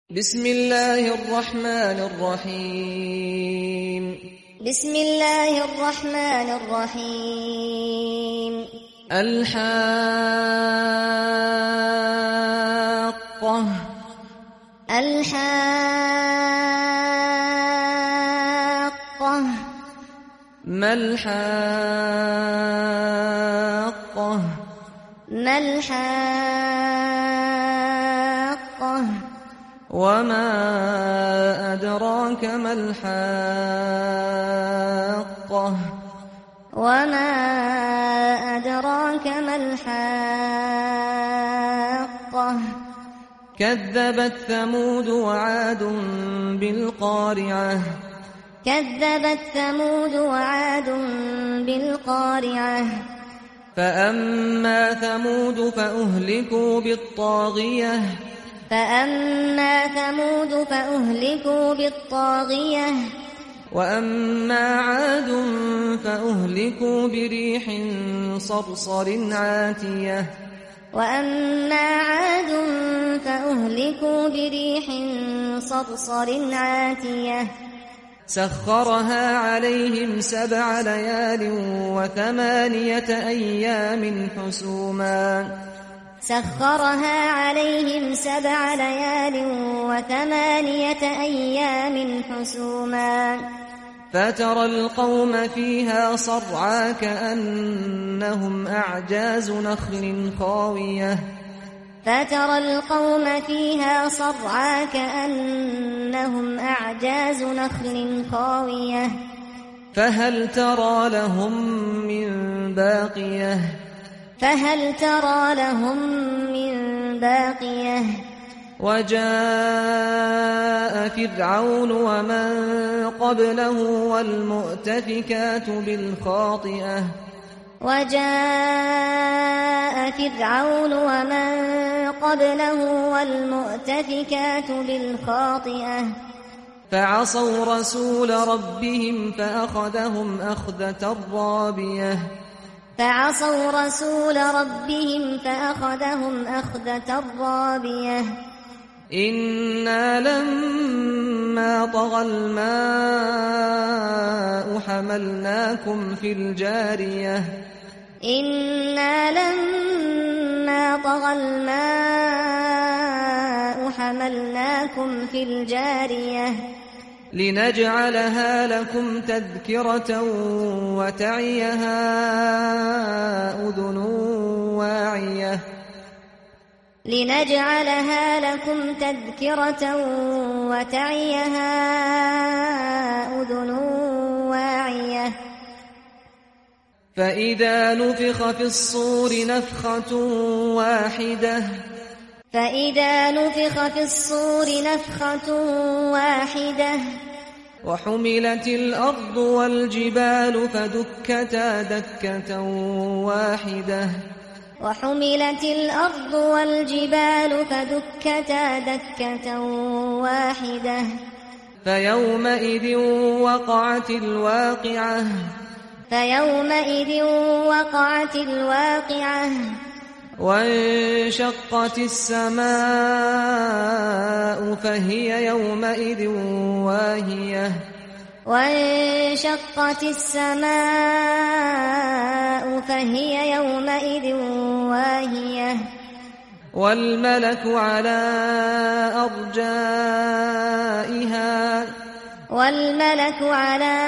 بسم الله الرحمن الرحيم بسم الله الرحمن الرحيم الحاقة الحاقة ما الحاقة ما الحاقة وما أدراك ما الحاقة وما أدراك ما الحاقة كذبت ثمود وعاد بالقارعة كذبت ثمود وعاد بالقارعة فأما ثمود فأهلكوا بالطاغية فأما ثمود فأهلكوا بالطاغية وأما عاد فأهلكوا بريح صرصر عاتية وأما عاد فأهلكوا بريح صرصر عاتية سخرها عليهم 7 ليال و8 أيام حسوما سخرها عليهم 7 ليال و8 أيام حسوما فترى القوم فيها صرعى كأنهم أعجاز نخل خاوية فترى القوم فيها صرعى كأنهم أعجاز نخل خاوية فهل ترى لهم من باقية فهل ترى لهم من باقية وجاء فرعون ومن قبله والمؤتفكات بالخاطئة وجاء فرعون ومن قبله والمؤتفكات بالخاطئة فعصوا رسول ربهم فأخذهم أخذة رابية فعصوا رسول ربهم فأخذهم أخذة رابية إنا لما طغى الماء حملناكم في الجارية إنا لما طغى الماء حملناكم في الجارية لنجعلها لكم تذكرة وتعيها أذن واعية لنجعلها لكم تذكرة وتعيها أذن واعية فإذا نفخ في الصور نفخة واحدة فإذا نفخ في الصور نفخة واحدة وحملت الأرض والجبال فدكتا دكة واحدة وحملت الأرض والجبال فدكتا دكة واحدة فيومئذ وقعت الواقعة فيومئذ وقعت الواقعة وانشقت السماء فهي يومئذ واهية وانشقت السماء فهي يومئذ واهية والملك على أرجائها والملك على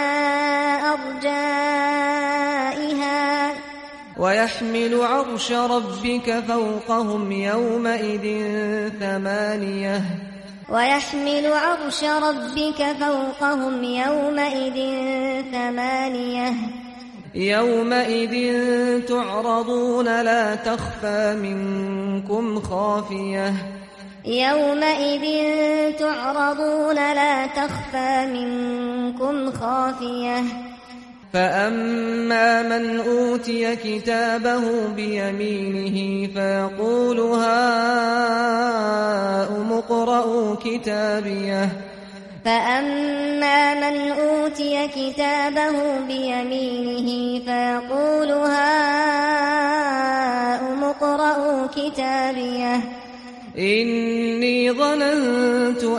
أرجائها ويحمل عرش ربك فوقهم يومئذ 8 ويحمل عرش ربك فوقهم يومئذ 8 يومئذ تعرضون لا تخفى منكم خافية يومئذ تعرضون لا تخفى منكم خافية فأما من أوتي كتابه بيمينه فيقول هاؤم اقرءوا كتابيه فأما من أوتي كتابه بيمينه فيقول هاؤم اقرءوا كتابيه إني ظننت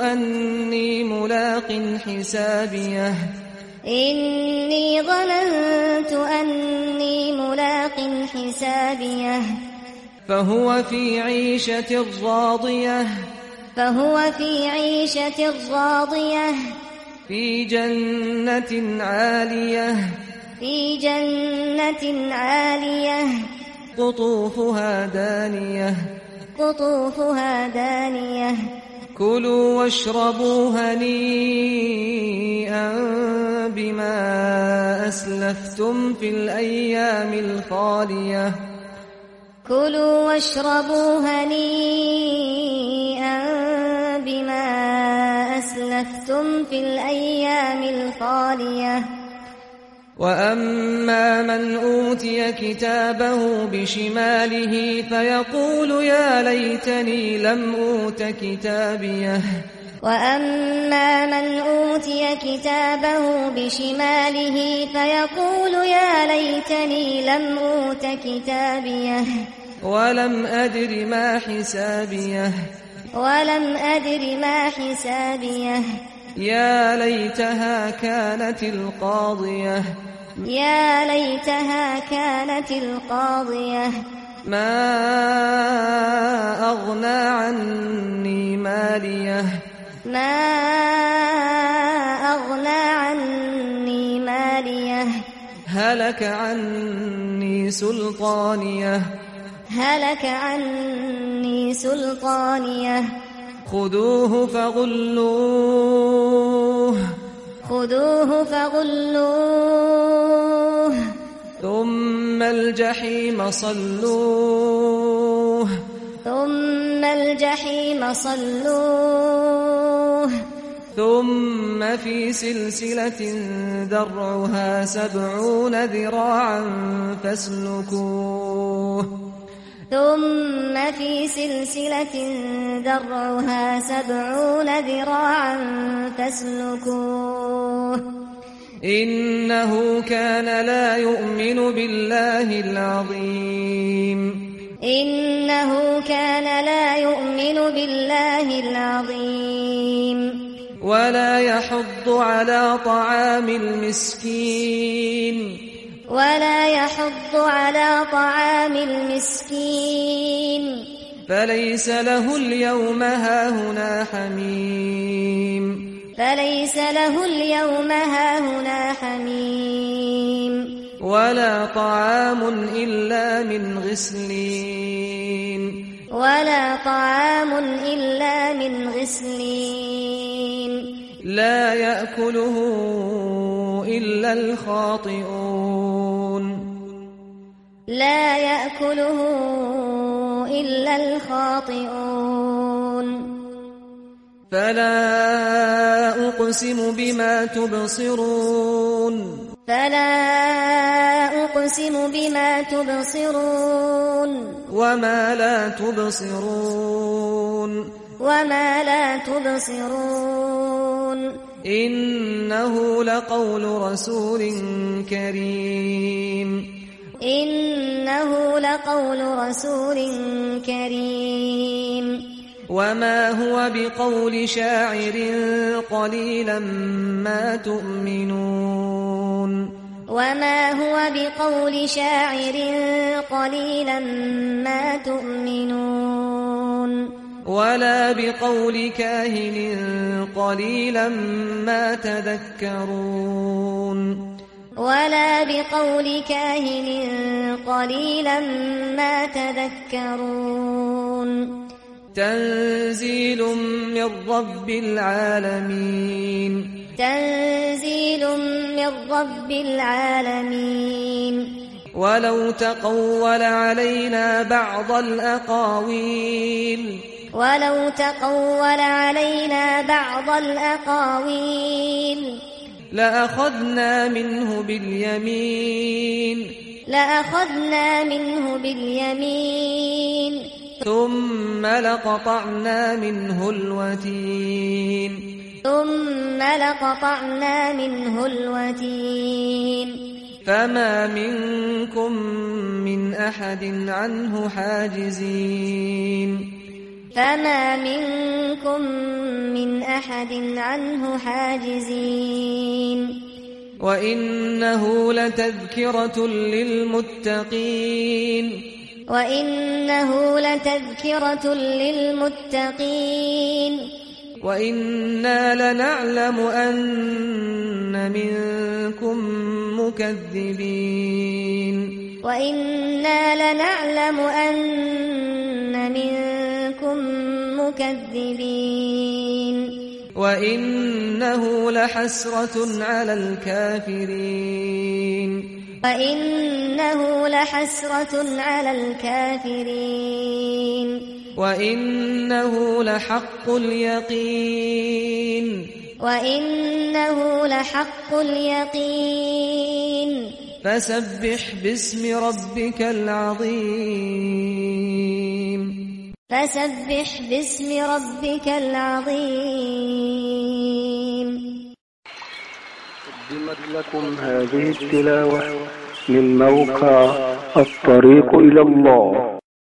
ملاق حسابيه إني ظننت أني ملاق حسابيه فهو في عيشة راضية فهو في عيشة راضية في جنة عالية في جنة عالية قطوفها دانية قطوفها دانية كلوا واشربوا هنيئا بما أسلفتم في الأيام الخالية كلوا واشربوا هنيئا بما أسلفتم في الأيام الخالية وأما من أوتي كتابه بشماله فيقول يا ليتني لم أوت كتابيه وأما من أوتي كتابه بشماله فيقول يا ليتني لم أوت كتابيه ولم أدر ما حسابيه ولم أدر ما حسابيه يا ليتها كانت القاضية يا ليتها كانت القاضية ما أغنى عني ماليه ما أغنى عني ماليه هلك عني سلطانيه هلك عني سلطانيه خذوه فغلوه خذوه فغلوه ثم الجحيم صلوه ثم الجحيم صلوه ثم في سلسلة ذرعها 70 ذراعا فاسلكوه ثم في سلسلة ذرعها 70 ذراعا فاسلكوه إنه كان لا يؤمن بالله العظيم إنه كان لا يؤمن بالله العظيم ولا يحض على طعام المسكين ولا يحض على طعام المسكين فليس له اليوم هاهنا حميم فليس له اليوم هاهنا حميم ولا طعام إلا من غسلين ولا طعام إلا من غسلين لا يأكله إلا الخاطئون لا يأكله إلا الخاطئون فلا أقسم بما تبصرون فلا أقسم بما تبصرون وما لا تبصرون وما لا تبصرون إنه لقول رسول كريم إنه لقول رسول كريم وما هو بقول شاعر قليلا ما تؤمنون وما هو بقول شاعر قليلا ما تؤمنون ولا بقول كاهن قليلا ما تذكرون ولا بقول كاهن قليلا ما تذكرون تنزيل من رب العالمين تنزيل من رب العالمين ولو تقول علينا بعض الأقاويل ولو تقول علينا بعض الأقاويل لأخذنا منه باليمين لأخذنا منه باليمين ثم لقطعنا منه الوتين ثم لقطعنا منه الوتين فما منكم من أحد عنه حاجزين فما منكم من أحد أحد عنه حاجزين وإنه لتذكرة للمتقين وإنا لنعلم أن منكم مكذبين وإنه لحسرة على الكافرين وإنه لحق اليقين فسبح باسم ربك العظيم قدمت لكم هذه التلاوة من موقع الطريق إلى الله.